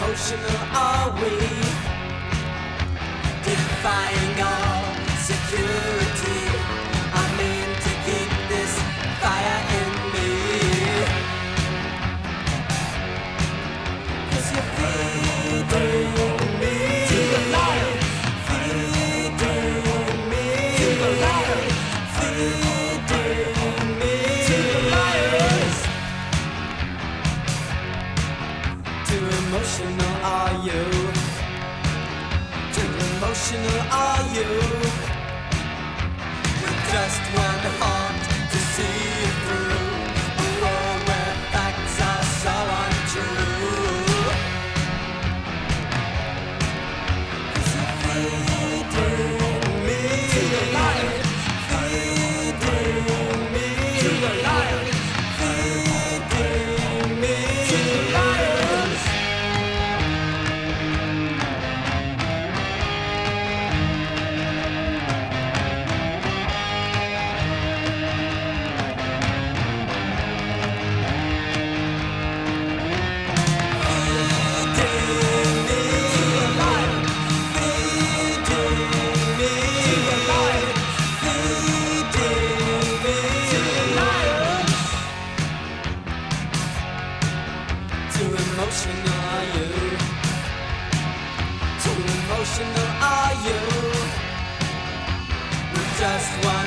emotional are we? Defying all security. I'm in to keep this fire in me. 'Cause you're feeding me to the light. Feeding me to the light. Feeding me to the liars. Too emotional are you? Too emotional are you? With just one heart to see you through a world where facts are so untrue. 'Cause you're feeding me to the light. Feeding me to the light. Feeding me to the liars. Too emotional are you? Too emotional are you? With just one